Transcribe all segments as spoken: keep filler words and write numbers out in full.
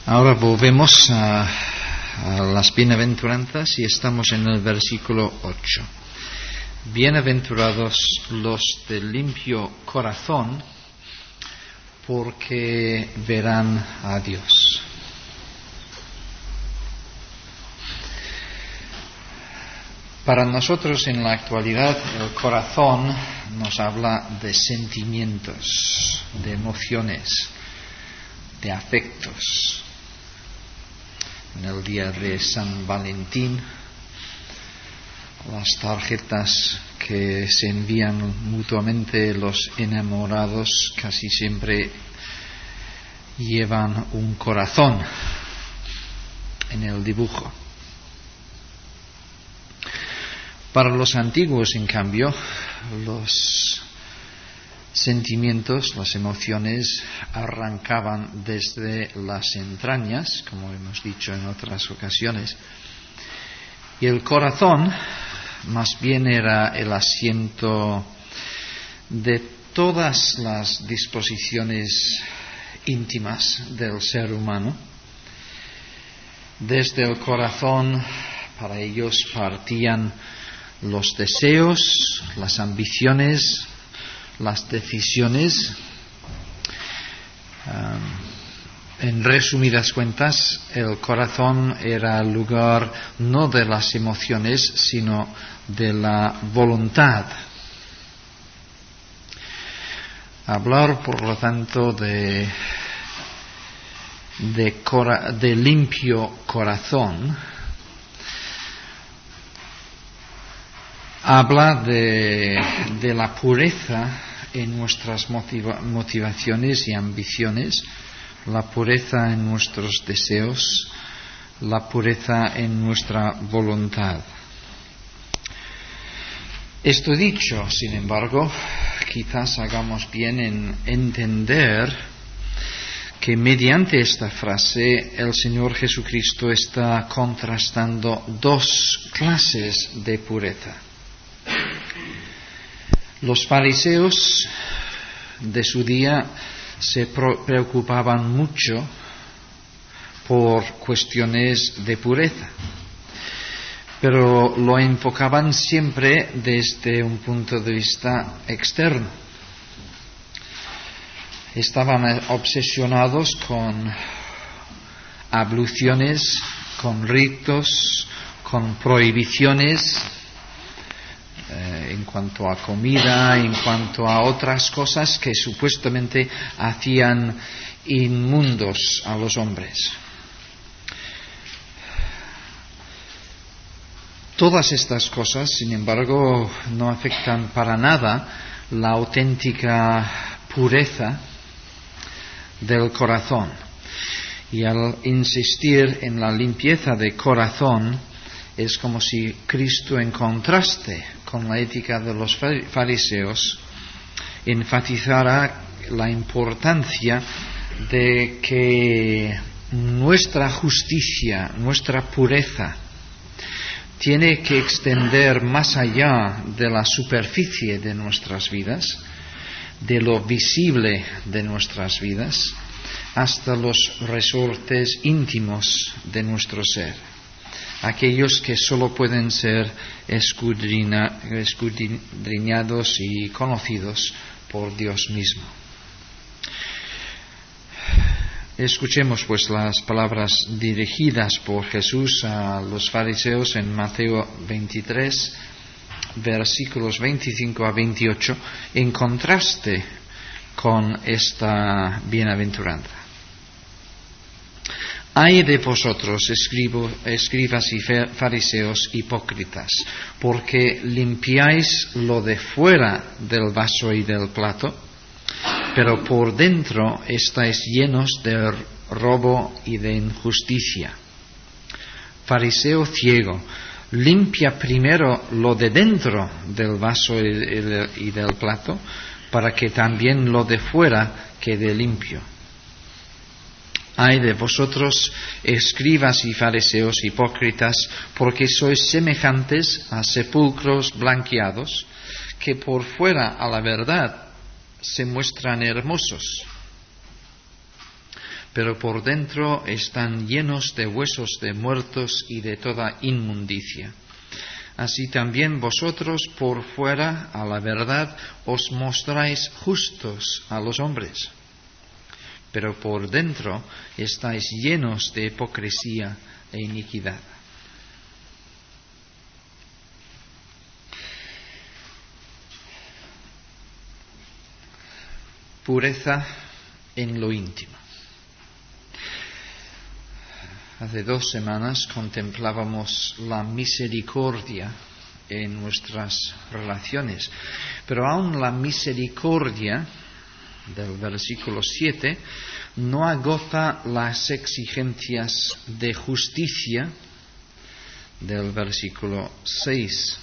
Ahora volvemos a, a las bienaventuranzas y estamos en el versículo ocho. Bienaventurados los de limpio corazón, porque verán a Dios. Para nosotros en la actualidad el corazón nos habla de sentimientos, de emociones, de afectos. En el día de San Valentín, las tarjetas que se envían mutuamente los enamorados casi siempre llevan un corazón en el dibujo. Para los antiguos, en cambio, los sentimientos, las emociones arrancaban desde las entrañas, como hemos dicho en otras ocasiones, y el corazón más bien era el asiento de todas las disposiciones íntimas del ser humano. Desde el corazón para ellos partían los deseos, las ambiciones, las decisiones. Um, en resumidas cuentas, el corazón era el lugar no de las emociones, sino de la voluntad. Hablar, por lo tanto, de, de, cora, de limpio corazón habla de, de la pureza en nuestras motiva, motivaciones y ambiciones, la pureza en nuestros deseos, la pureza en nuestra voluntad. Esto dicho, sin embargo, quizás hagamos bien en entender que mediante esta frase el Señor Jesucristo está contrastando dos clases de pureza. Los fariseos de su día se preocupaban mucho por cuestiones de pureza, pero lo enfocaban siempre desde un punto de vista externo. Estaban obsesionados con abluciones, con ritos, con prohibiciones, Eh, en cuanto a comida, en cuanto a otras cosas que supuestamente hacían inmundos a los hombres. Todas estas cosas, sin embargo, no afectan para nada la auténtica pureza del corazón. Y al insistir en la limpieza de corazón, es como si Cristo, en contraste con la ética de los fariseos, enfatizara la importancia de que nuestra justicia, nuestra pureza, tiene que extender más allá de la superficie de nuestras vidas, de lo visible de nuestras vidas, hasta los resortes íntimos de nuestro ser. Aquellos que solo pueden ser escudriña, escudriñados y conocidos por Dios mismo. Escuchemos pues las palabras dirigidas por Jesús a los fariseos en Mateo veintitrés, versículos veinticinco a veintiocho, en contraste con esta bienaventuranza. Ay de vosotros, escribo, escribas y fariseos hipócritas, porque limpiáis lo de fuera del vaso y del plato, pero por dentro estáis llenos de robo y de injusticia. Fariseo ciego, limpia primero lo de dentro del vaso y del plato, para que también lo de fuera quede limpio. Ay de vosotros, escribas y fariseos hipócritas, porque sois semejantes a sepulcros blanqueados, que por fuera a la verdad se muestran hermosos, pero por dentro están llenos de huesos de muertos y de toda inmundicia. Así también vosotros por fuera, a la verdad, os mostráis justos a los hombres, pero por dentro estáis llenos de hipocresía e iniquidad. Pureza en lo íntimo. Hace dos semanas contemplábamos la misericordia en nuestras relaciones, pero aún la misericordia del versículo siete no agota las exigencias de justicia del versículo seis.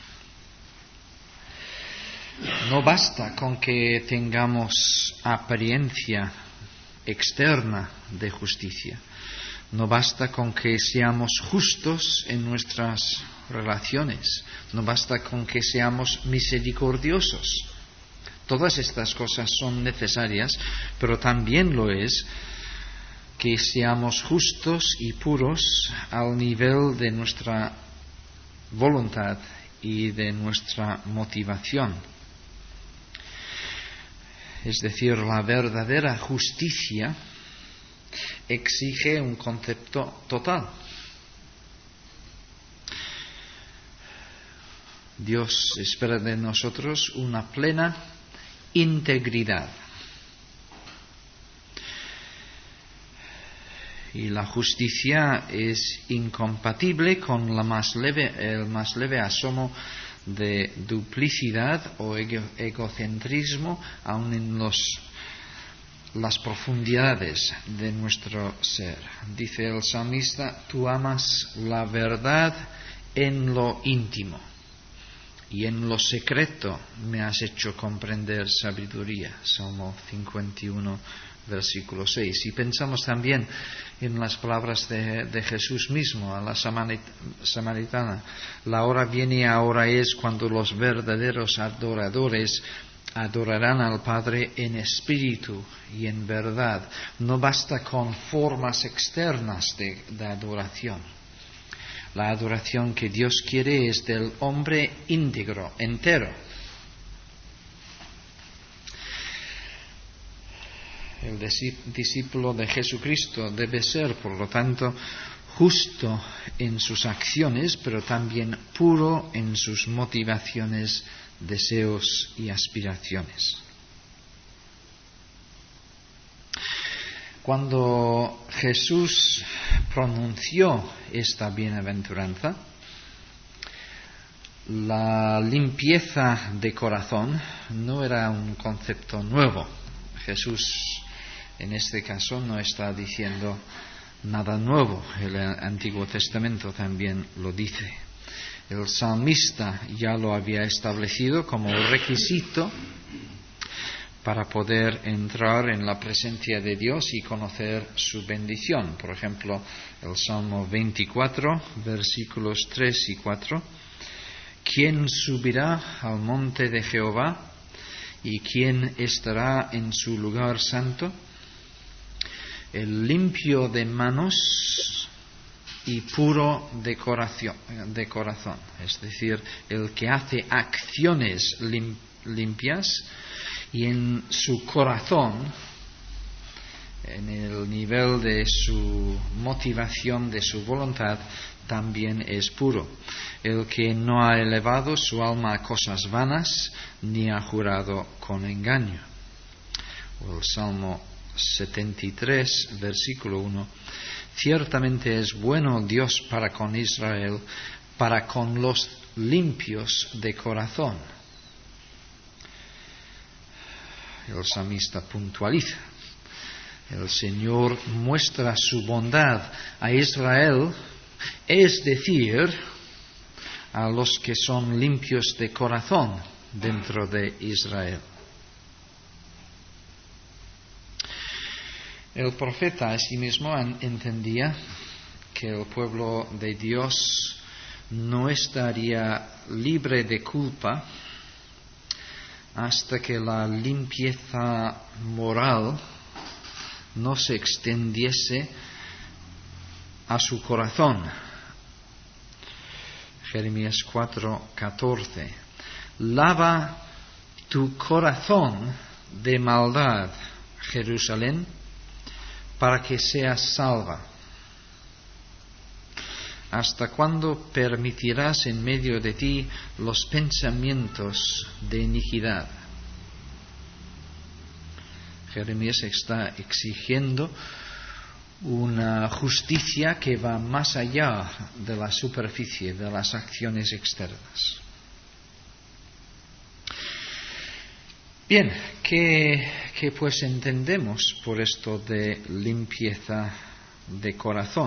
No basta con que tengamos apariencia externa de justicia. No basta con que seamos justos en nuestras relaciones. No basta con que seamos misericordiosos. Todas estas cosas son necesarias, pero también lo es que seamos justos y puros al nivel de nuestra voluntad y de nuestra motivación. Es decir, la verdadera justicia exige un concepto total. Dios espera de nosotros una plena integridad. Y la justicia es incompatible con la más leve, el más leve asomo de duplicidad o ego, egocentrismo, aun en los, las profundidades de nuestro ser. Dice el salmista: tú amas la verdad en lo íntimo, y en lo secreto me has hecho comprender sabiduría. Salmo cincuenta y uno, versículo seis. Y pensamos también en las palabras de, de Jesús mismo a la samaritana: la hora viene, ahora es, cuando los verdaderos adoradores adorarán al Padre en espíritu y en verdad. No basta con formas externas de, de adoración. La adoración que Dios quiere es del hombre íntegro, entero. El discípulo de Jesucristo debe ser, por lo tanto, justo en sus acciones, pero también puro en sus motivaciones, deseos y aspiraciones. Cuando Jesús pronunció esta bienaventuranza, la limpieza de corazón no era un concepto nuevo. Jesús en este caso no está diciendo nada nuevo. El Antiguo Testamento también lo dice. El salmista ya lo había establecido como requisito para poder entrar en la presencia de Dios y conocer su bendición. Por ejemplo, el Salmo veinticuatro, versículos tres y cuatro. ¿Quién subirá al monte de Jehová? ¿Y quién estará en su lugar santo? El limpio de manos y puro de corazón, de corazón. Es decir, el que hace acciones lim, limpias y en su corazón, en el nivel de su motivación, de su voluntad, también es puro. El que no ha elevado su alma a cosas vanas, ni ha jurado con engaño. O el Salmo setenta y tres, versículo uno. Ciertamente es bueno Dios para con Israel, para con los limpios de corazón. El salmista puntualiza: el Señor muestra su bondad a Israel, es decir, a los que son limpios de corazón dentro de Israel. El profeta asimismo entendía que el pueblo de Dios no estaría libre de culpa hasta que la limpieza moral no se extendiese a su corazón. Jeremías cuatro catorce. Lava tu corazón de maldad, Jerusalén, para que seas salva. ¿Hasta cuándo permitirás en medio de ti los pensamientos de iniquidad? Jeremías está exigiendo una justicia que va más allá de la superficie, de las acciones externas. Bien, ¿qué, qué pues entendemos por esto de limpieza de corazón?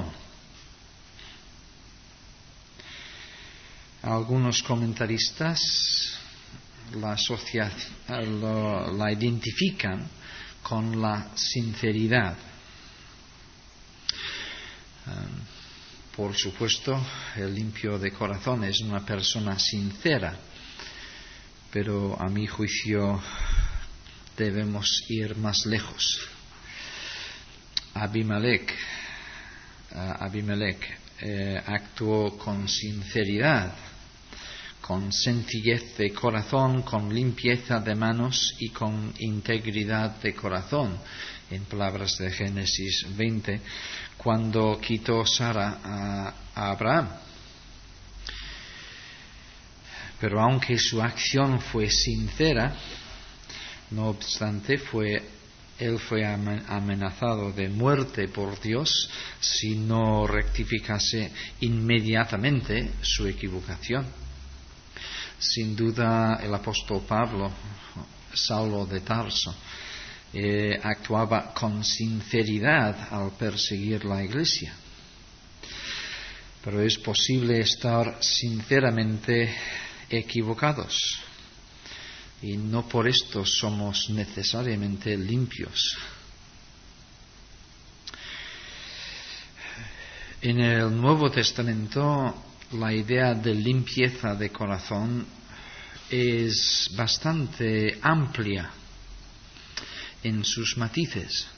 Algunos comentaristas la, asocia, lo, la identifican con la sinceridad. Um, por supuesto, el limpio de corazón es una persona sincera, pero a mi juicio debemos ir más lejos. Abimelech, uh, Abimelech eh, actuó con sinceridad, con sencillez de corazón, con limpieza de manos y con integridad de corazón, en palabras de Génesis veinte, cuando quitó Sara a, a Abraham. Pero aunque su acción fue sincera, no obstante, fue, él fue amenazado de muerte por Dios si no rectificase inmediatamente su equivocación. Sin duda, el apóstol Pablo, Saulo de Tarso, eh, actuaba con sinceridad al perseguir la iglesia. Pero es posible estar sinceramente equivocados y no por esto somos necesariamente limpios. En el Nuevo Testamento la idea de limpieza de corazón es bastante amplia en sus matices.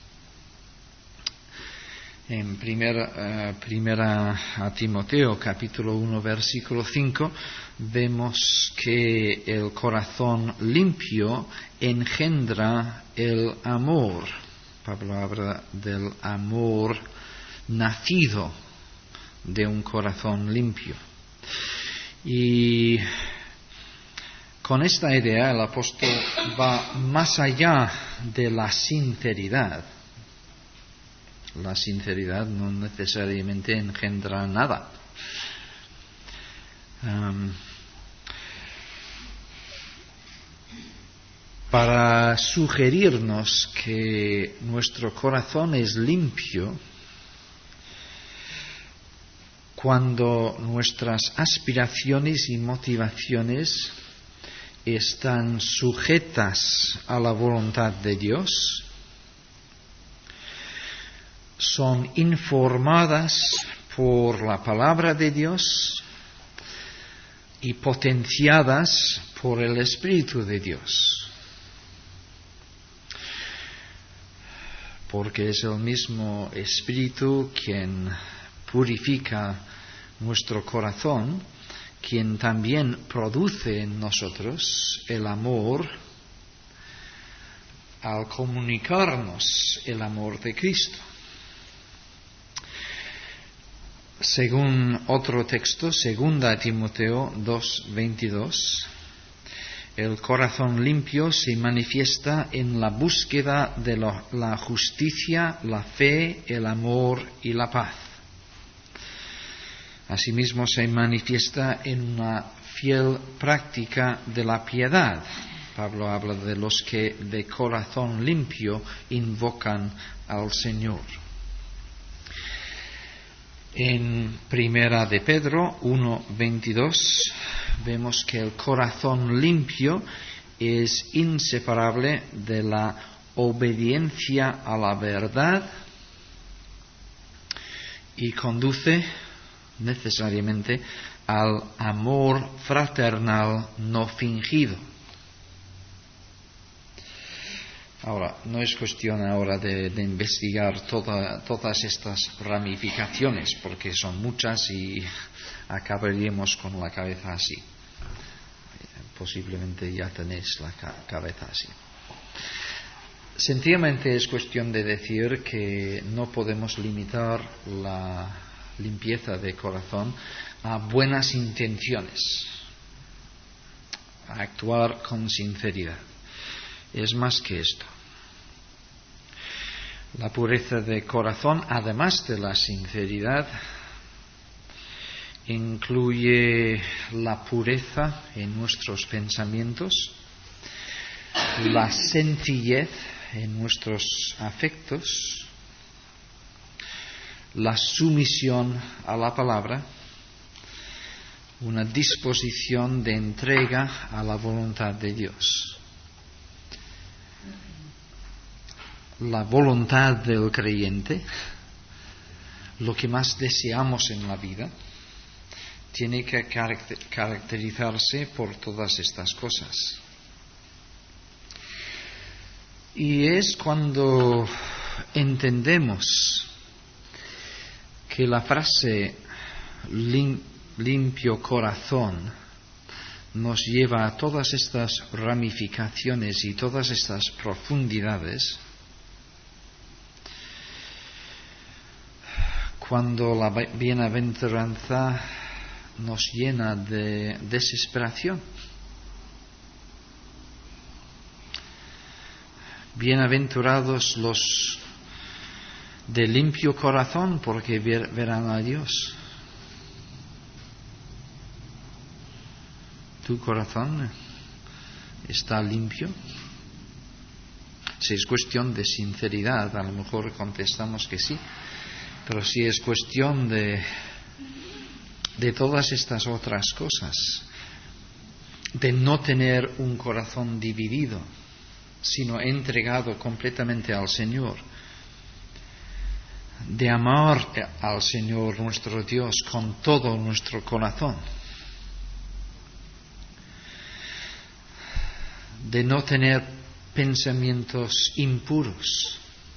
En primera, uh, primera a Timoteo capítulo uno versículo cinco vemos que el corazón limpio engendra el amor. Pablo habla del amor nacido de un corazón limpio. Y con esta idea el apóstol va más allá de la sinceridad. La sinceridad no necesariamente engendra nada. Um, para sugerirnos que nuestro corazón es limpio, cuando nuestras aspiraciones y motivaciones están sujetas a la voluntad de Dios, son informadas por la palabra de Dios y potenciadas por el Espíritu de Dios. Porque es el mismo Espíritu quien purifica nuestro corazón, quien también produce en nosotros el amor al comunicarnos el amor de Cristo. Según otro texto, segunda Timoteo dos veintidós, el corazón limpio se manifiesta en la búsqueda de lo, la justicia, la fe, el amor y la paz. Asimismo se manifiesta en una fiel práctica de la piedad. Pablo habla de los que de corazón limpio invocan al Señor. En Primera de Pedro uno veintidós vemos que el corazón limpio es inseparable de la obediencia a la verdad y conduce necesariamente al amor fraternal no fingido. Ahora, no es cuestión ahora de, de investigar toda, todas estas ramificaciones, porque son muchas y acabaríamos con la cabeza así. Posiblemente ya tenéis la ca- cabeza así. Sencillamente es cuestión de decir que no podemos limitar la limpieza de corazón a buenas intenciones, a actuar con sinceridad. Es más que esto. La pureza de corazón, además de la sinceridad, incluye la pureza en nuestros pensamientos, la sencillez en nuestros afectos, la sumisión a la palabra, una disposición de entrega a la voluntad de Dios. La voluntad del creyente, lo que más deseamos en la vida, tiene que caracterizarse por todas estas cosas. Y es cuando entendemos que la frase lim- limpio corazón nos lleva a todas estas ramificaciones y todas estas profundidades, cuando la bienaventuranza nos llena de desesperación. Bienaventurados los de limpio corazón, porque ver, verán a Dios. ¿Tu corazón está limpio? Si es cuestión de sinceridad, a lo mejor contestamos que sí. Pero si es cuestión de, de todas estas otras cosas, de no tener un corazón dividido, sino entregado completamente al Señor, de amar al Señor nuestro Dios con todo nuestro corazón, de no tener pensamientos impuros,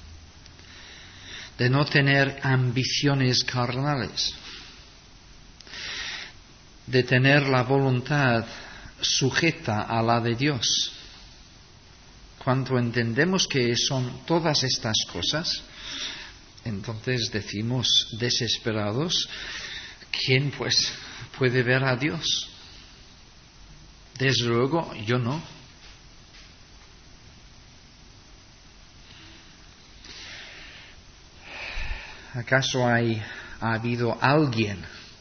de no tener ambiciones carnales, de tener la voluntad sujeta a la de Dios. Cuando entendemos que son todas estas cosas, entonces decimos desesperados, ¿quién pues puede ver a Dios? Desde luego yo no. ¿Acaso hay, ha habido alguien,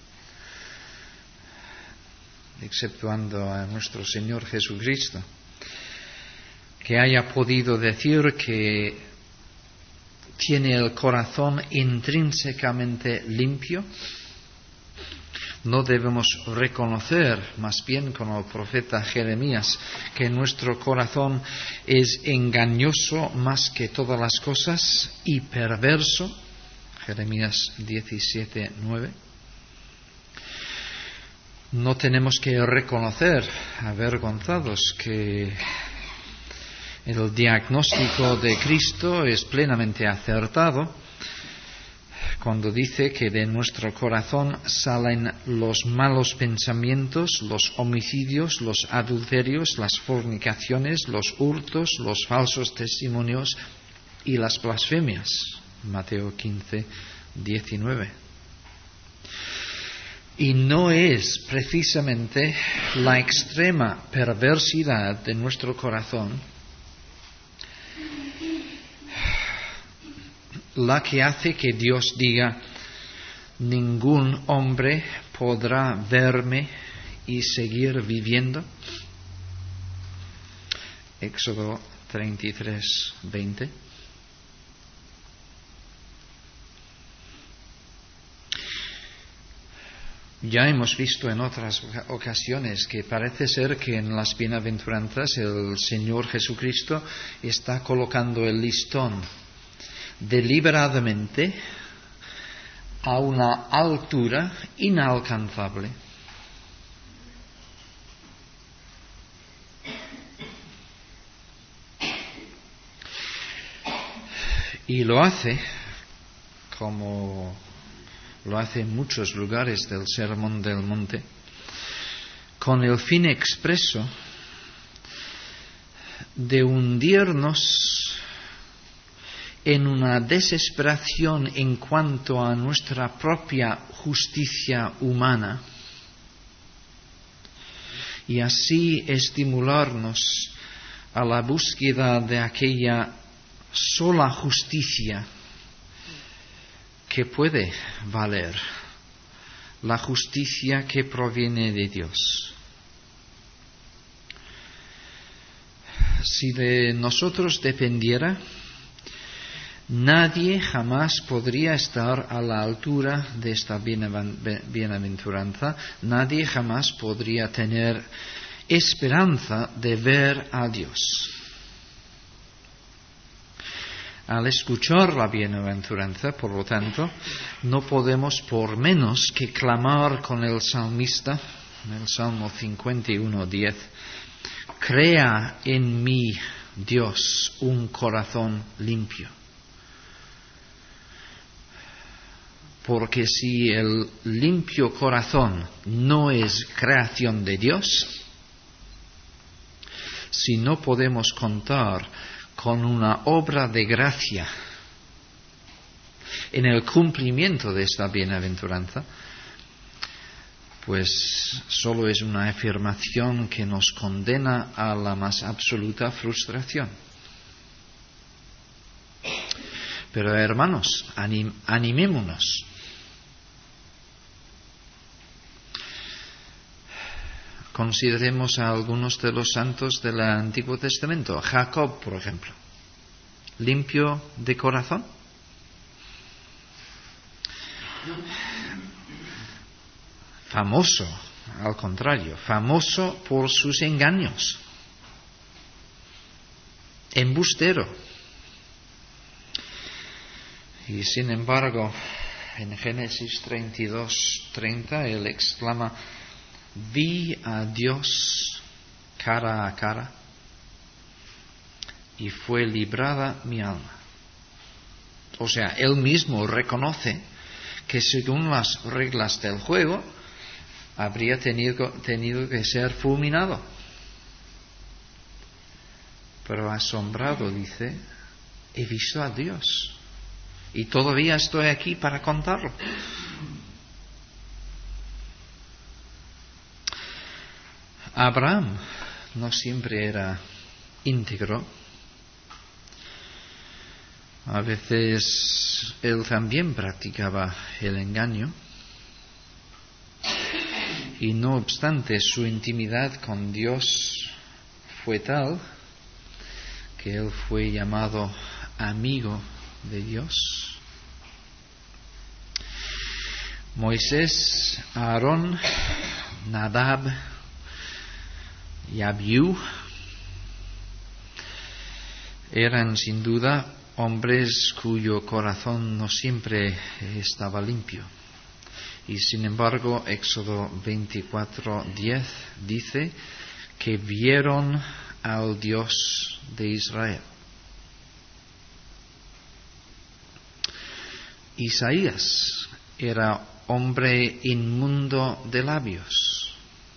exceptuando a nuestro Señor Jesucristo, que haya podido decir que tiene el corazón intrínsecamente limpio? No debemos reconocer, más bien como el profeta Jeremías, que nuestro corazón es engañoso más que todas las cosas y perverso. Jeremías diecisiete nueve. No tenemos que reconocer, avergonzados, que el diagnóstico de Cristo es plenamente acertado cuando dice que de nuestro corazón salen los malos pensamientos, los homicidios, los adulterios, las fornicaciones, los hurtos, los falsos testimonios y las blasfemias. Mateo quince diecinueve. Y no es precisamente la extrema perversidad de nuestro corazón la que hace que Dios diga: ningún hombre podrá verme y seguir viviendo. Éxodo treinta y tres veinte. Ya hemos visto en otras ocasiones que parece ser que en las bienaventuranzas el Señor Jesucristo está colocando el listón deliberadamente a una altura inalcanzable. Y lo hace, como lo hace en muchos lugares del Sermón del Monte, con el fin expreso de hundirnos en una desesperación en cuanto a nuestra propia justicia humana y así estimularnos a la búsqueda de aquella sola justicia que puede valer, la justicia que proviene de Dios. Si de nosotros dependiera, nadie jamás podría estar a la altura de esta bienaventuranza, nadie jamás podría tener esperanza de ver a Dios. Al escuchar la bienaventuranza, por lo tanto, no podemos por menos que clamar con el salmista, en el Salmo cincuenta y uno, diez, crea en mí, Dios, un corazón limpio. Porque si el limpio corazón no es creación de Dios, si no podemos contar con una obra de gracia en el cumplimiento de esta bienaventuranza, pues solo es una afirmación que nos condena a la más absoluta frustración. Pero hermanos, anim, animémonos. Consideremos a algunos de los santos del Antiguo Testamento. Jacob, por ejemplo, limpio de corazón. Famoso, al contrario, famoso por sus engaños. Embustero. Y sin embargo, en Génesis treinta y dos, treinta, él exclama: vi a Dios cara a cara y fue librada mi alma. O sea, él mismo reconoce que según las reglas del juego habría tenido, tenido que ser fulminado. Pero asombrado dice: he visto a Dios y todavía estoy aquí para contarlo. Abraham no siempre era íntegro. A veces él también practicaba el engaño. Y no obstante, su intimidad con Dios fue tal que él fue llamado amigo de Dios. Moisés, Aarón, Nadab y Abiú eran sin duda hombres cuyo corazón no siempre estaba limpio. Y sin embargo, Éxodo veinticuatro, diez dice que vieron al Dios de Israel. Isaías era hombre inmundo de labios.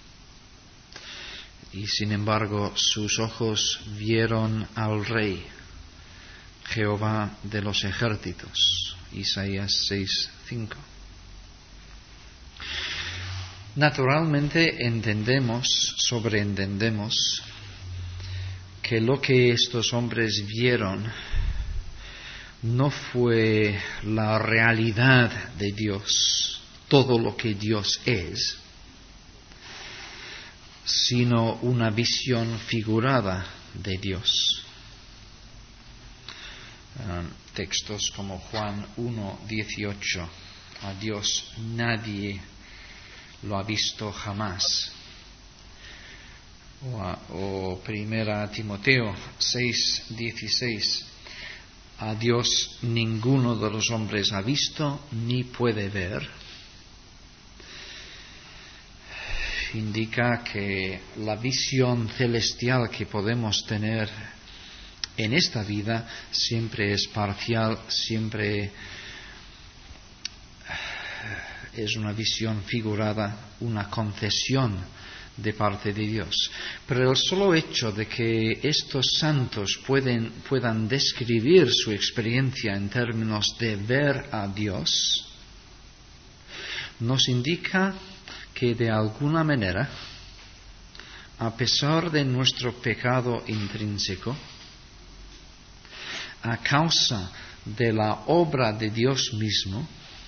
Y sin embargo, sus ojos vieron al Rey, Jehová de los ejércitos. Isaías seis, cinco. Naturalmente entendemos, sobreentendemos, que lo que estos hombres vieron no fue la realidad de Dios, todo lo que Dios es, sino una visión figurada de Dios. Um, textos como Juan uno, dieciocho, a Dios nadie lo ha visto jamás. O, a, o primera Timoteo seis, dieciséis, a Dios ninguno de los hombres ha visto ni puede ver. Indica que la visión celestial que podemos tener en esta vida siempre es parcial, siempre es una visión figurada, una concesión de parte de Dios. Pero el solo hecho de que estos santos pueden, puedan describir su experiencia en términos de ver a Dios, nos indica que de alguna manera, a pesar de nuestro pecado intrínseco, a causa de la obra de Dios mismo,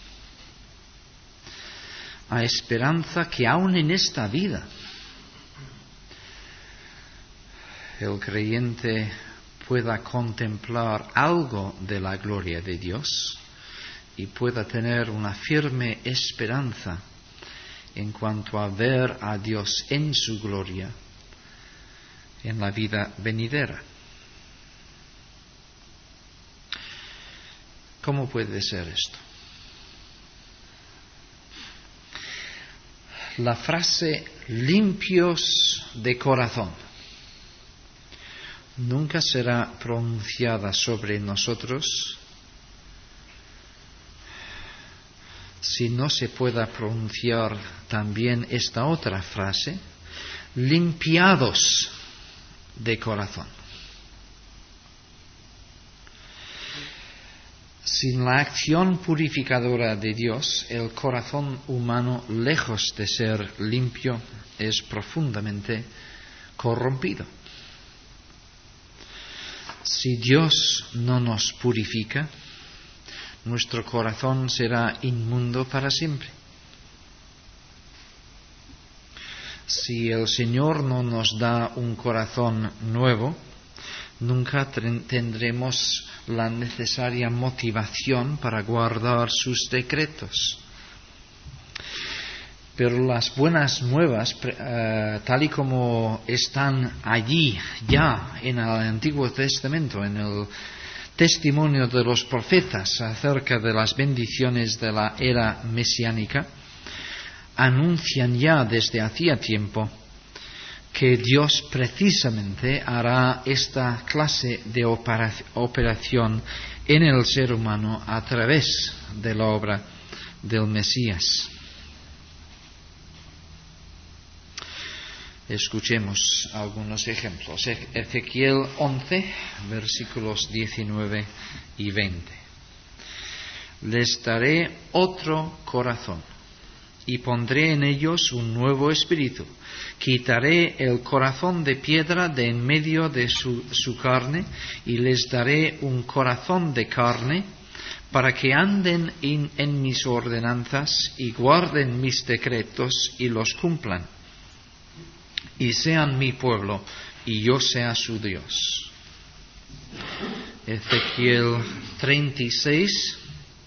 hay esperanza que aún en esta vida el creyente pueda contemplar algo de la gloria de Dios y pueda tener una firme esperanza en cuanto a ver a Dios en su gloria en la vida venidera. ¿Cómo puede ser esto? La frase limpios de corazón nunca será pronunciada sobre nosotros si no se pueda pronunciar también esta otra frase, limpiados de corazón. Sin la acción purificadora de Dios, el corazón humano, lejos de ser limpio, es profundamente corrompido. Si Dios no nos purifica, nuestro corazón será inmundo para siempre. Si el Señor no nos da un corazón nuevo, nunca tendremos la necesaria motivación para guardar sus decretos. Pero las buenas nuevas, uh, tal y como están allí ya en el Antiguo Testamento, en el testimonio de los profetas acerca de las bendiciones de la era mesiánica, anuncian ya desde hacía tiempo que Dios precisamente hará esta clase de operación en el ser humano a través de la obra del Mesías. Escuchemos algunos ejemplos. Ezequiel once, versículos diecinueve y veinte. Les daré otro corazón y pondré en ellos un nuevo espíritu. Quitaré el corazón de piedra de en medio de su, su carne y les daré un corazón de carne para que anden in, en mis ordenanzas y guarden mis decretos y los cumplan. Y sean mi pueblo y yo sea su Dios. Ezequiel treinta y seis,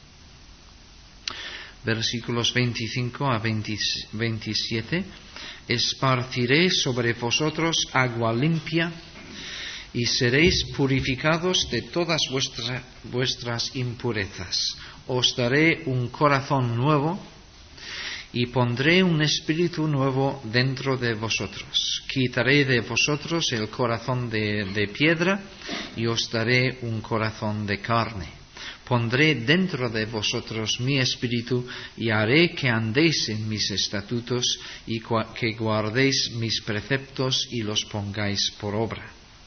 versículos veinticinco a veintisiete. Esparciré sobre vosotros agua limpia y seréis purificados de todas vuestras, vuestras impurezas. Os daré un corazón nuevo y pondré un espíritu nuevo dentro de vosotros. Quitaré de vosotros el corazón de, de piedra y os daré un corazón de carne. Pondré dentro de vosotros mi espíritu y haré que andéis en mis estatutos y que guardéis mis preceptos y los pongáis por obra.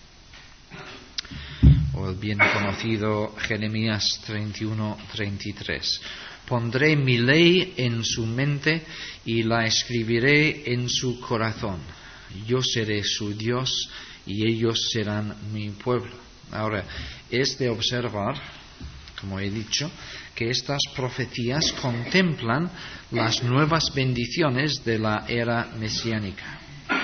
O el bien conocido Jeremías treinta y uno, treinta y tres. Pondré mi ley en su mente y la escribiré en su corazón. Yo seré su Dios y ellos serán mi pueblo. Ahora, es de observar, como he dicho, que estas profecías contemplan las nuevas bendiciones de la era mesiánica.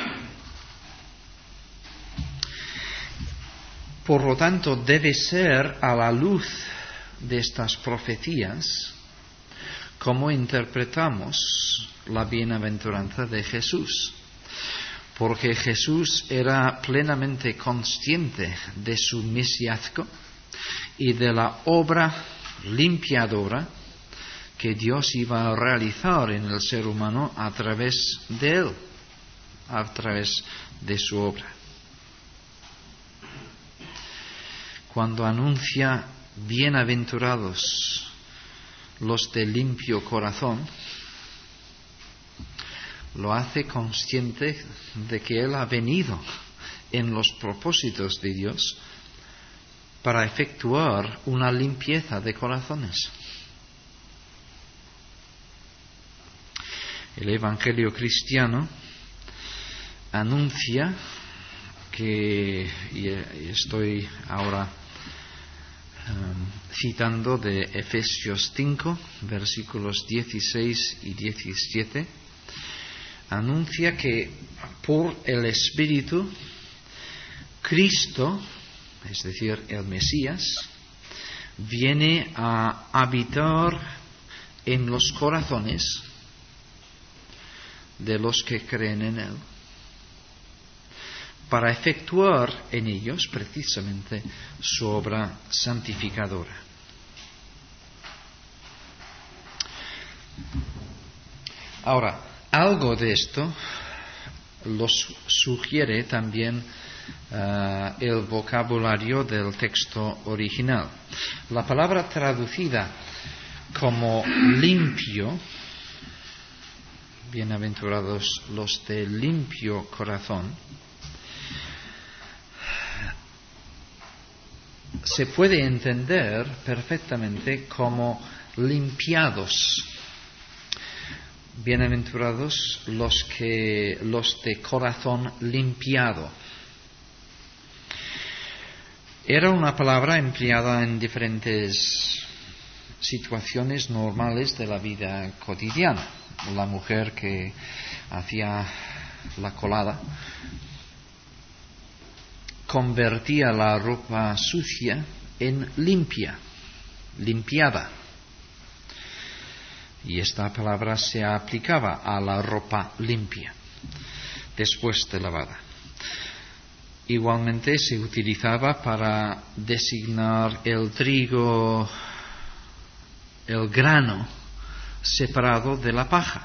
Por lo tanto, debe ser a la luz de estas profecías como interpretamos la bienaventuranza de Jesús. Porque Jesús era plenamente consciente de su mesiazgo y de la obra limpiadora que Dios iba a realizar en el ser humano a través de él, a través de su obra. cuando anuncia bienaventurados los de limpio corazón, lo hace consciente de que Él ha venido en los propósitos de Dios para efectuar una limpieza de corazones. El Evangelio cristiano anuncia que, y estoy ahora um, citando de Efesios cinco, versículos dieciséis y diecisiete, anuncia que por el Espíritu Cristo, es decir, el Mesías, viene a habitar en los corazones de los que creen en Él, para efectuar en ellos precisamente su obra santificadora. Ahora, algo de esto lo sugiere también uh, el vocabulario del texto original. La palabra traducida como limpio, bienaventurados los de limpio corazón, se puede entender perfectamente como limpiados. Bienaventurados los que los de corazón limpiado. Era una palabra empleada en diferentes situaciones normales de la vida cotidiana. La mujer que hacía la colada convertía la ropa sucia en limpia, limpiada. Y esta palabra se aplicaba a la ropa limpia, después de lavada. Igualmente se utilizaba para designar el trigo, el grano separado de la paja.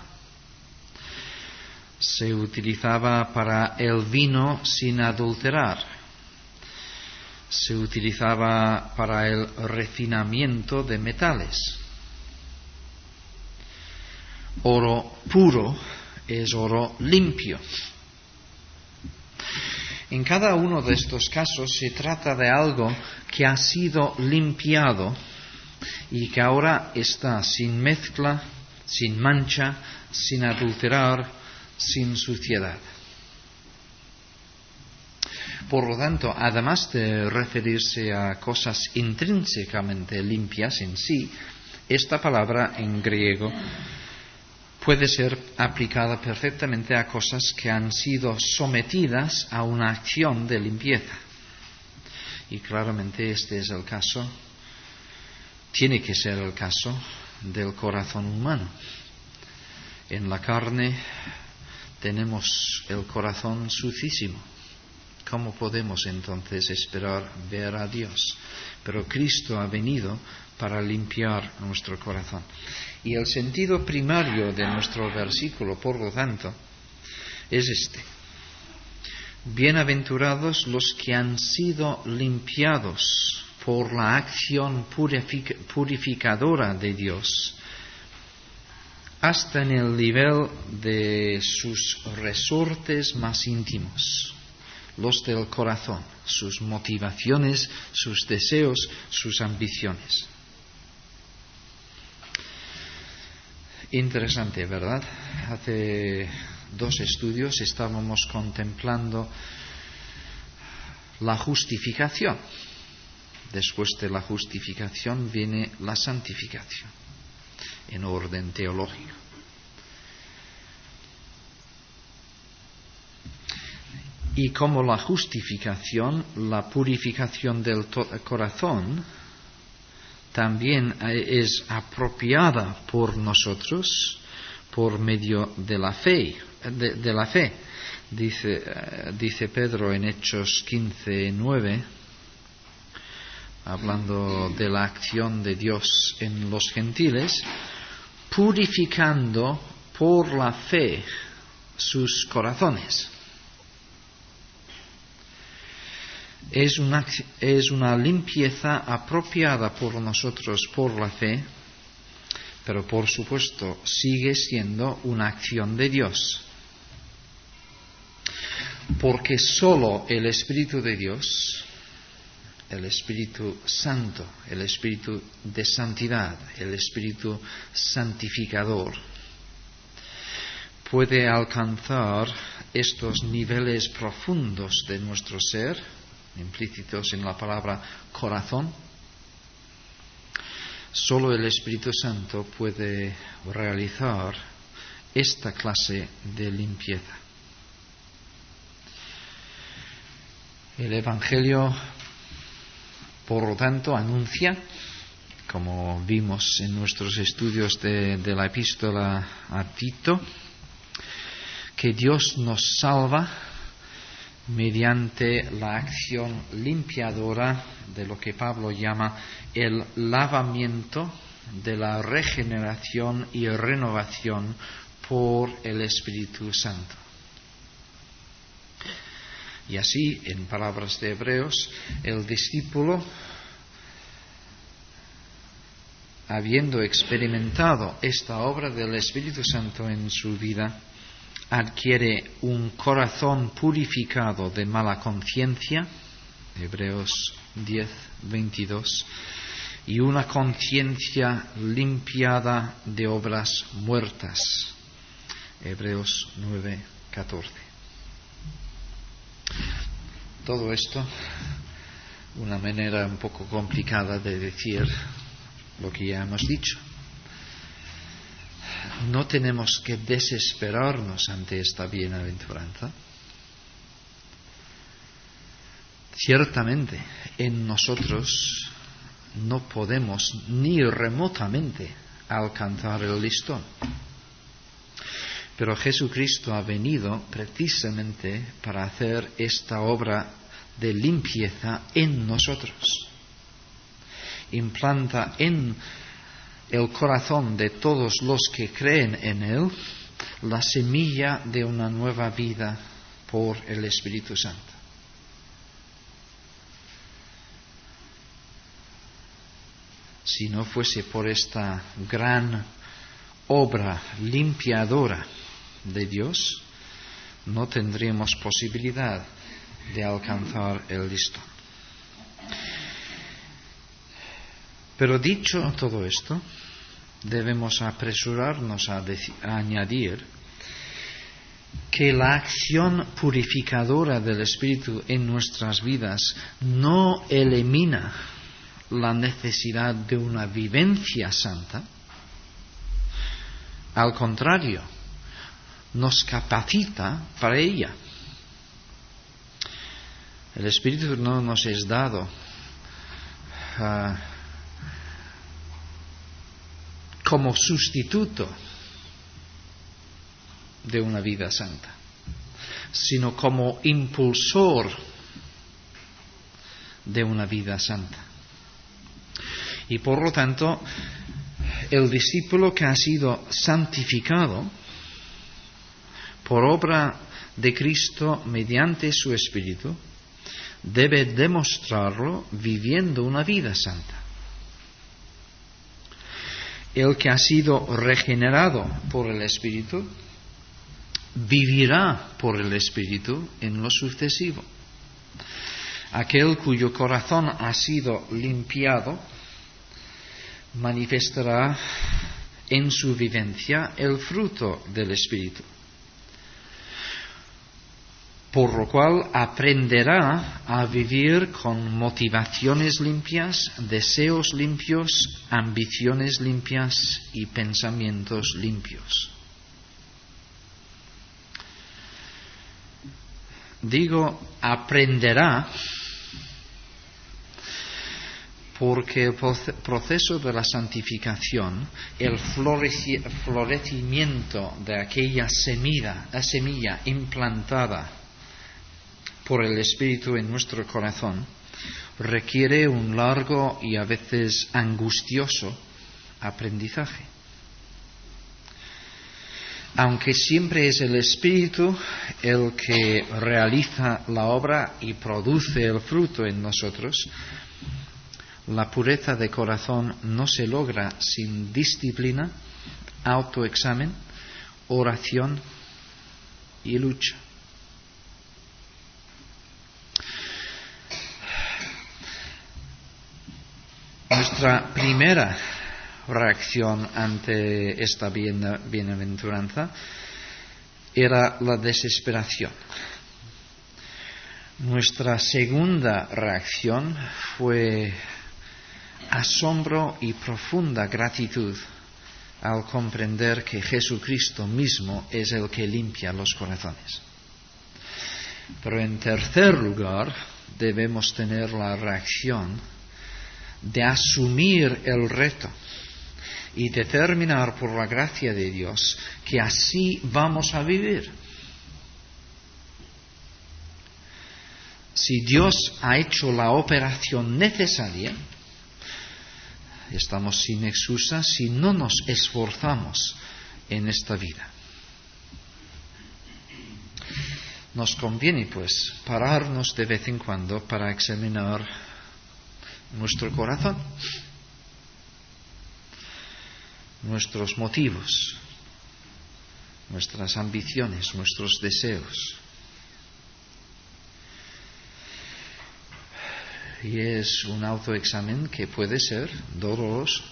Se utilizaba para el vino sin adulterar. Se utilizaba para el refinamiento de metales. Oro puro es oro limpio. En cada uno de estos casos se trata de algo que ha sido limpiado y que ahora está sin mezcla, sin mancha, sin adulterar, sin suciedad. Por lo tanto, además de referirse a cosas intrínsecamente limpias en sí, esta palabra en griego puede ser aplicada perfectamente a cosas que han sido sometidas a una acción de limpieza. Y claramente este es el caso, tiene que ser el caso del corazón humano. En la carne tenemos el corazón sucísimo. ¿Cómo podemos entonces esperar ver a Dios? Pero Cristo ha venido para limpiar nuestro corazón. Y el sentido primario de nuestro versículo, por lo tanto, es este. Bienaventurados los que han sido limpiados por la acción purific- purificadora de Dios, hasta en el nivel de sus resortes más íntimos, los del corazón, sus motivaciones, sus deseos, sus ambiciones. Interesante, ¿verdad? Hace dos estudios estábamos contemplando la justificación. Después de la justificación viene la santificación, en orden teológico. Y como la justificación, la purificación del to- corazón, también es apropiada por nosotros por medio de la fe, de, de la fe. Dice, dice Pedro en Hechos quince nueve, hablando de la acción de Dios en los gentiles, purificando por la fe sus corazones. es una, es una limpieza apropiada por nosotros por la fe, pero por supuesto sigue siendo una acción de Dios. Porque solo el Espíritu de Dios, el Espíritu Santo, el Espíritu de santidad, el Espíritu santificador, puede alcanzar estos niveles profundos de nuestro ser, implícitos en la palabra corazón. Solo el Espíritu Santo puede realizar esta clase de limpieza. El Evangelio, por lo tanto, anuncia, como vimos en nuestros estudios de, de la epístola a Tito, que Dios nos salva mediante la acción limpiadora de lo que Pablo llama el lavamiento de la regeneración y renovación por el Espíritu Santo. Y así, en palabras de Hebreos, el discípulo, habiendo experimentado esta obra del Espíritu Santo en su vida, adquiere un corazón purificado de mala conciencia, Hebreos diez, veintidós, y una conciencia limpiada de obras muertas, Hebreos nueve, catorce. Todo esto, una manera un poco complicada de decir lo que ya hemos dicho. No tenemos que desesperarnos ante esta bienaventuranza. Ciertamente, en nosotros no podemos ni remotamente alcanzar el listón. Pero Jesucristo ha venido precisamente para hacer esta obra de limpieza en nosotros. Implanta en el corazón de todos los que creen en Él la semilla de una nueva vida por el Espíritu Santo. Si no fuese por esta gran obra limpiadora de Dios, no tendríamos posibilidad de alcanzar el listón. Pero dicho todo esto, debemos apresurarnos a, dec- a añadir que la acción purificadora del Espíritu en nuestras vidas no elimina la necesidad de una vivencia santa. Al contrario, nos capacita para ella. El Espíritu no nos es dado uh, como sustituto de una vida santa, sino como impulsor de una vida santa. Y por lo tanto, el discípulo que ha sido santificado por obra de Cristo mediante su Espíritu debe demostrarlo viviendo una vida santa. El que ha sido regenerado por el Espíritu vivirá por el Espíritu en lo sucesivo. Aquel cuyo corazón ha sido limpiado manifestará en su vivencia el fruto del Espíritu, por lo cual aprenderá a vivir con motivaciones limpias, deseos limpios, ambiciones limpias y pensamientos limpios. Digo aprenderá porque el proceso de la santificación, el florecimiento de aquella semilla, la semilla implantada por el Espíritu en nuestro corazón, requiere un largo y a veces angustioso aprendizaje. Aunque siempre es el Espíritu el que realiza la obra y produce el fruto en nosotros, la pureza de corazón no se logra sin disciplina, autoexamen, oración y lucha. Nuestra primera reacción ante esta bienaventuranza era la desesperación. Nuestra segunda reacción fue asombro y profunda gratitud al comprender que Jesucristo mismo es el que limpia los corazones. Pero en tercer lugar, debemos tener la reacción de asumir el reto y determinar por la gracia de Dios que así vamos a vivir. Si Dios ha hecho la operación necesaria, estamos sin excusa si no nos esforzamos en esta vida. Nos conviene, pues, pararnos de vez en cuando para examinar nuestro corazón, nuestros motivos, nuestras ambiciones, nuestros deseos. Y es un autoexamen que puede ser doloroso,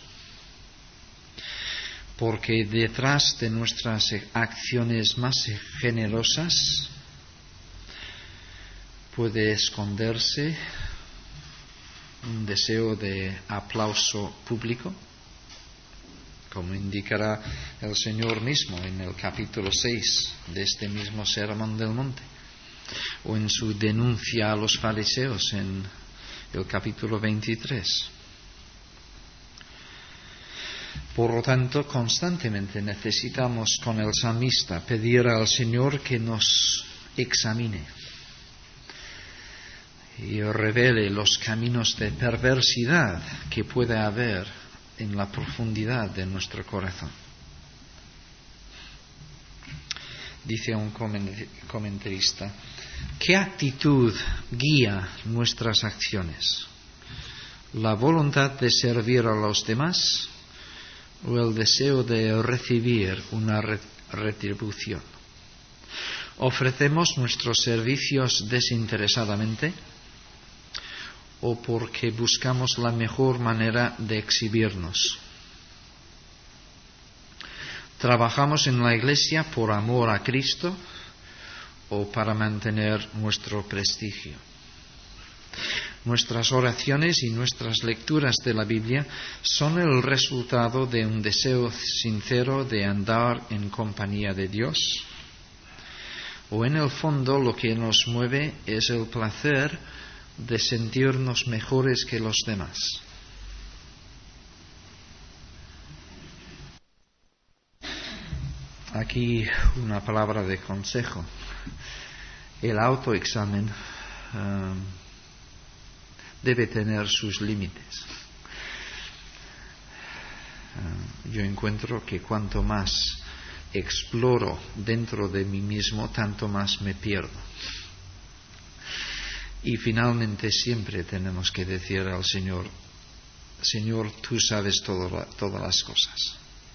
porque detrás de nuestras acciones más generosas puede esconderse un deseo de aplauso público, como indicará el Señor mismo en el capítulo seis de este mismo Sermón del Monte, o en su denuncia a los fariseos en el capítulo veintitrés. Por lo tanto, constantemente necesitamos con el salmista pedir al Señor que nos examine y revele los caminos de perversidad que puede haber en la profundidad de nuestro corazón. Dice un comentarista: ¿qué actitud guía nuestras acciones? ¿La voluntad de servir a los demás o el deseo de recibir una retribución? ¿Ofrecemos nuestros servicios desinteresadamente o porque buscamos la mejor manera de exhibirnos? ¿Trabajamos en la Iglesia por amor a Cristo o para mantener nuestro prestigio? Nuestras oraciones y nuestras lecturas de la Biblia son el resultado de un deseo sincero de andar en compañía de Dios, o en el fondo lo que nos mueve es el placer de sentirnos mejores que los demás. Aquí una palabra de consejo. El autoexamen um, debe tener sus límites. Uh, yo encuentro que cuanto más exploro dentro de mí mismo, tanto más me pierdo. Y finalmente siempre tenemos que decir al Señor: Señor, tú sabes todo, todas las cosas.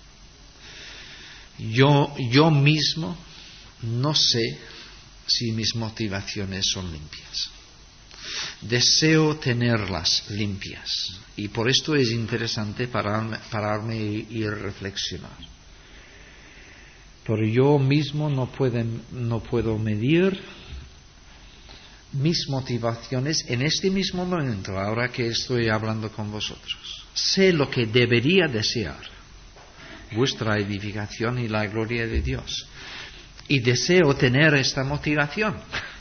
Yo, yo mismo no sé si mis motivaciones son limpias. Deseo tenerlas limpias. Y por esto es interesante pararme, pararme y, y reflexionar. Pero yo mismo no, pueden, no puedo medir mis motivaciones en este mismo momento, ahora que estoy hablando con vosotros. Sé lo que debería desear: vuestra edificación y la gloria de Dios. Y deseo tener esta motivación.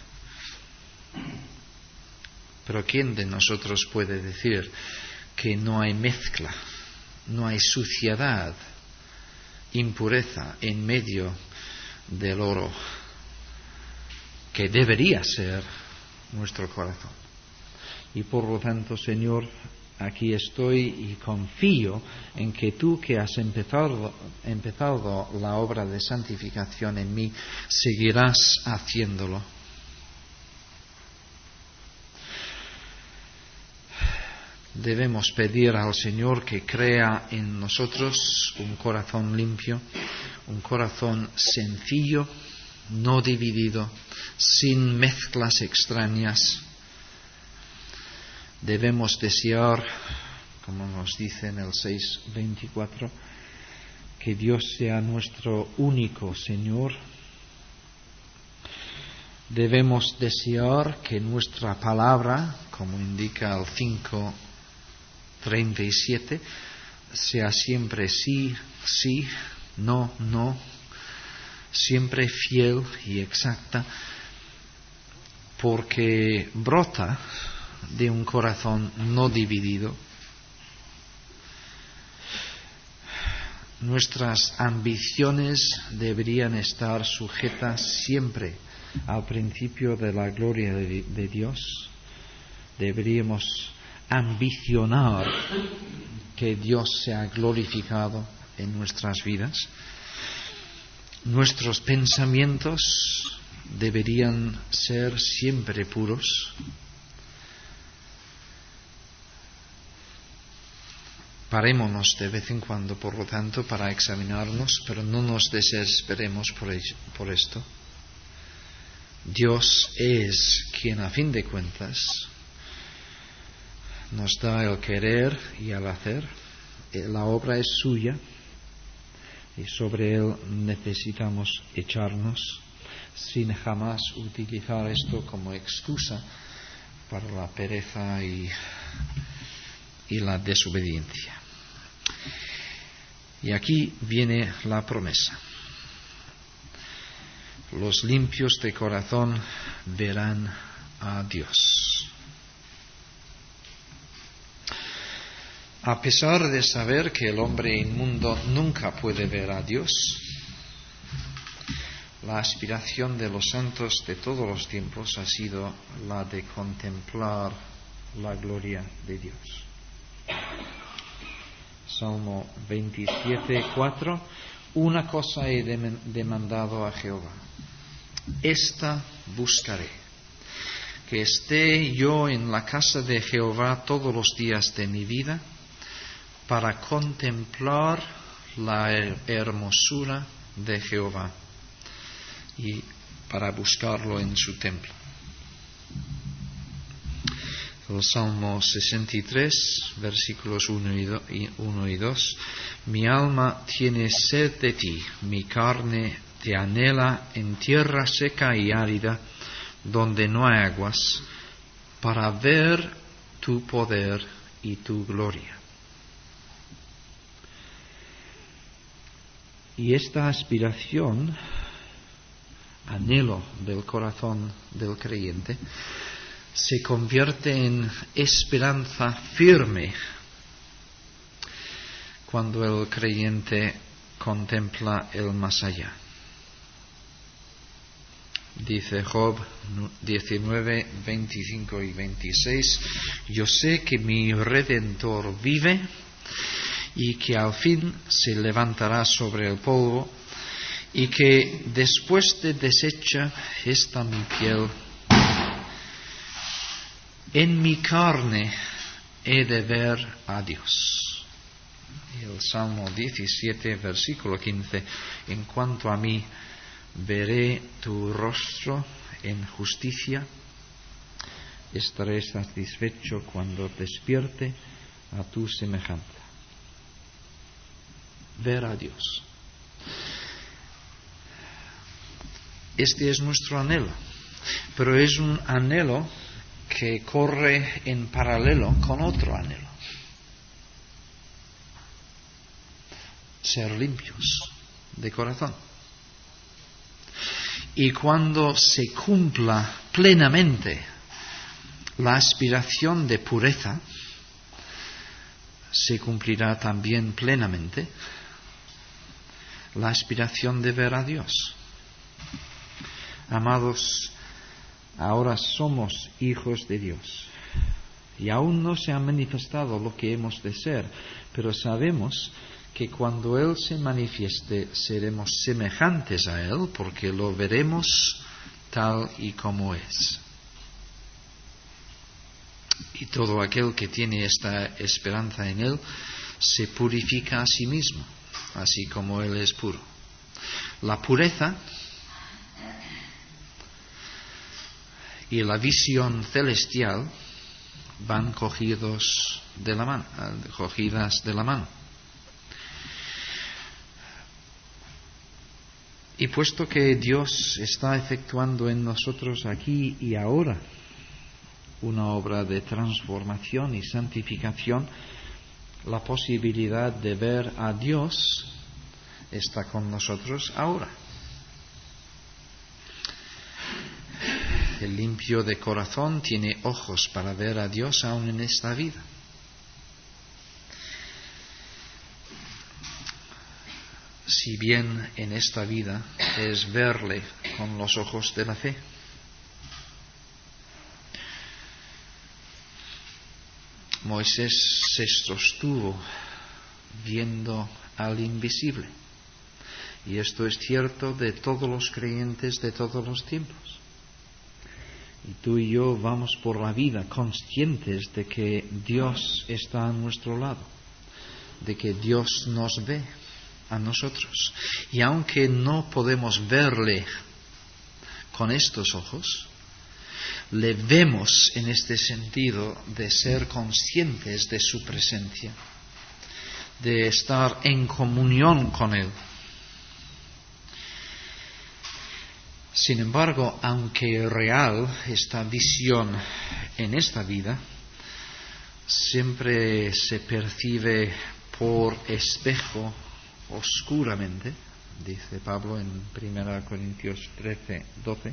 Pero ¿quién de nosotros puede decir que no hay mezcla, no hay suciedad, impureza en medio del oro que debería ser nuestro corazón? Y por lo tanto, Señor, aquí estoy y confío en que tú que has empezado, empezado la obra de santificación en mí, seguirás haciéndolo. Debemos pedir al Señor que crea en nosotros un corazón limpio, un corazón sencillo, no dividido, sin mezclas extrañas. Debemos desear, como nos dice en el seis veinticuatro, que Dios sea nuestro único Señor. Debemos desear que nuestra palabra, como indica el cinco treinta y siete, sea siempre sí, sí, no, no, siempre fiel y exacta, porque brota de un corazón no dividido. Nuestras ambiciones deberían estar sujetas siempre al principio de la gloria de, de Dios. Deberíamos ambicionar que Dios sea glorificado en nuestras vidas. Nuestros pensamientos deberían ser siempre puros. Parémonos de vez en cuando, por lo tanto, para examinarnos, pero no nos desesperemos por, ello, por esto. Dios es quien, a fin de cuentas, nos da el querer y el hacer. La obra es suya y sobre él necesitamos echarnos sin jamás utilizar esto como excusa para la pereza y, y la desobediencia. Y aquí viene la promesa. Los limpios de corazón verán a Dios. A pesar de saber que el hombre inmundo nunca puede ver a Dios, la aspiración de los santos de todos los tiempos ha sido la de contemplar la gloria de Dios. Salmo veintisiete, cuatro. Una cosa he demandado a Jehová, esta buscaré, que esté yo en la casa de Jehová todos los días de mi vida, para contemplar la hermosura de Jehová y para buscarlo en su templo. El Salmo sesenta y tres, versículos uno y dos. Mi alma tiene sed de ti, mi carne te anhela en tierra seca y árida, donde no hay aguas, para ver tu poder y tu gloria. Y esta aspiración, anhelo del corazón del creyente, se convierte en esperanza firme cuando el creyente contempla el más allá. Dice Job diecinueve, veinticinco y veintiséis, yo sé que mi Redentor vive y que al fin se levantará sobre el polvo y que después de deshecha está mi piel, en mi carne he de ver a Dios. Y el Salmo diecisiete, versículo quince, en cuanto a mí, veré tu rostro en justicia, estaré satisfecho cuando despierte a tu semejanza. Ver a Dios. Este es nuestro anhelo, pero es un anhelo que corre en paralelo con otro anhelo. Ser limpios de corazón. Y cuando se cumpla plenamente la aspiración de pureza, se cumplirá también plenamente la aspiración de ver a Dios. Amados, ahora somos hijos de Dios Y aún no se ha manifestado lo que hemos de ser, pero sabemos que cuando Él se manifieste seremos semejantes a Él, porque lo veremos tal y como es. Y todo aquel que tiene esta esperanza en Él se purifica a sí mismo, así como Él es puro. La pureza y la visión celestial van cogidos de la mano, cogidas de la mano. Y puesto que Dios está efectuando en nosotros aquí y ahora una obra de transformación y santificación, la posibilidad de ver a Dios está con nosotros ahora. El limpio de corazón tiene ojos para ver a Dios aún en esta vida. Si bien en esta vida es verle con los ojos de la fe. Moisés se sostuvo viendo al invisible. Y esto es cierto de todos los creyentes de todos los tiempos. Y tú y yo vamos por la vida conscientes de que Dios está a nuestro lado, de que Dios nos ve a nosotros. Y aunque no podemos verle con estos ojos, le vemos en este sentido de ser conscientes de su presencia, de estar en comunión con Él. Sin embargo, aunque real esta visión en esta vida, siempre se percibe por espejo oscuramente, dice Pablo en primera Corintios trece, doce.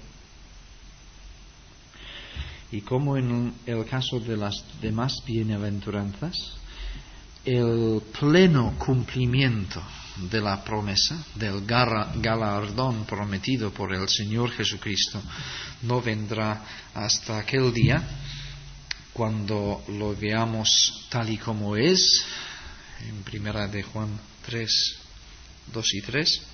Y como en el caso de las demás bienaventuranzas, el pleno cumplimiento de la promesa, del galardón prometido por el Señor Jesucristo, no vendrá hasta aquel día cuando lo veamos tal y como es, en primera de Juan tres, dos y tres,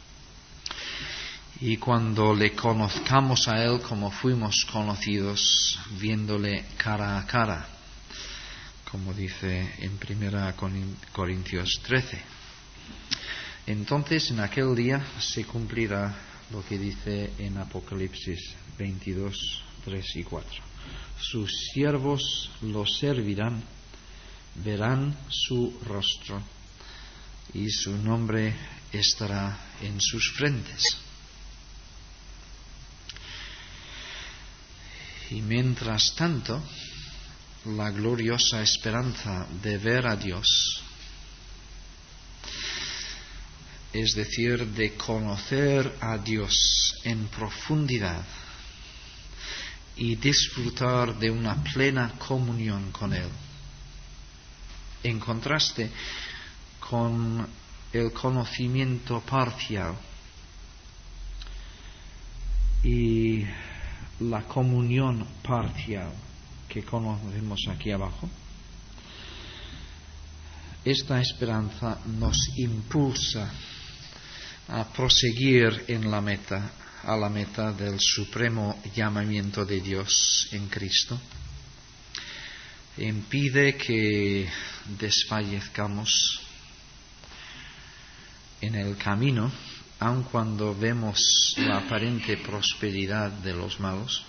y cuando le conozcamos a Él como fuimos conocidos, viéndole cara a cara, como dice en primera Corintios trece. Entonces en aquel día se cumplirá lo que dice en Apocalipsis veintidós, tres y cuatro. Sus siervos los servirán, verán su rostro y su nombre estará en sus frentes. Y mientras tanto, la gloriosa esperanza de ver a Dios, es decir, de conocer a Dios en profundidad y disfrutar de una plena comunión con Él, en contraste con el conocimiento parcial y la comunión parcial que conocemos aquí abajo. Esta esperanza nos impulsa a proseguir en la meta, a la meta del supremo llamamiento de Dios en Cristo. Impide que desfallezcamos en el camino, aun cuando vemos la aparente prosperidad de los malos.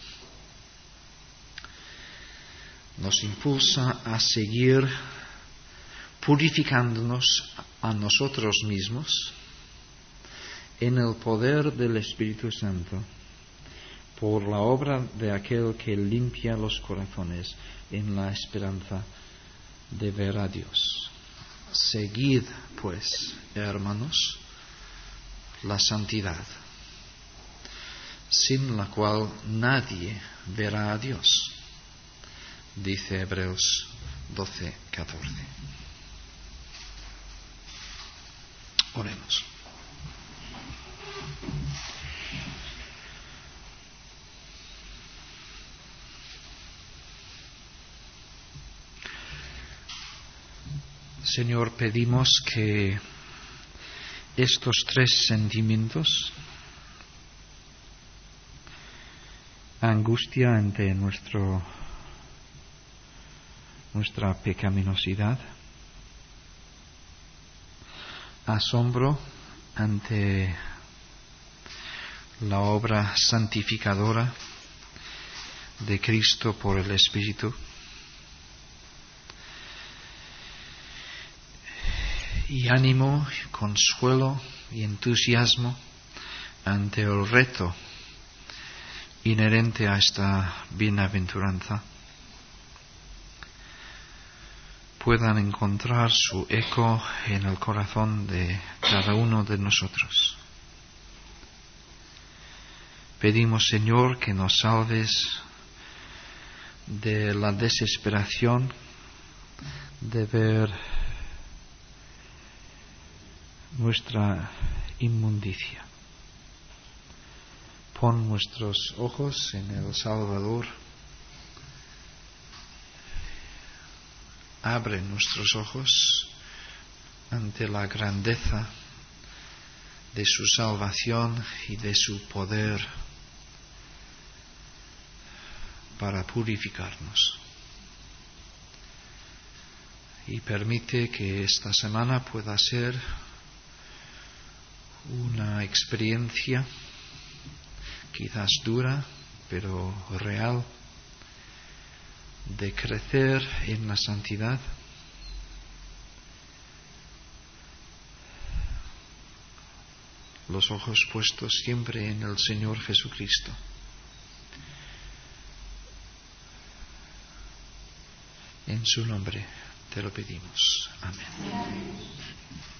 Nos impulsa a seguir purificándonos a nosotros mismos en el poder del Espíritu Santo, por la obra de aquel que limpia los corazones en la esperanza de ver a Dios. Seguid, pues, hermanos, la santidad, sin la cual nadie verá a Dios, dice Hebreos doce, catorce. Oremos. Señor, pedimos que estos tres sentimientos, angustia ante nuestro, nuestra pecaminosidad, asombro ante la obra santificadora de Cristo por el Espíritu, y ánimo, consuelo y entusiasmo ante el reto inherente a esta bienaventuranza, puedan encontrar su eco en el corazón de cada uno de nosotros. Pedimos, Señor, que nos salves de la desesperación de ver nuestra inmundicia. Pon nuestros ojos en el Salvador. Abre nuestros ojos ante la grandeza de su salvación y de su poder para purificarnos. Y permite que esta semana pueda ser una experiencia quizás dura, pero real, de crecer en la santidad, los ojos puestos siempre en el Señor Jesucristo. En su nombre te lo pedimos. Amén.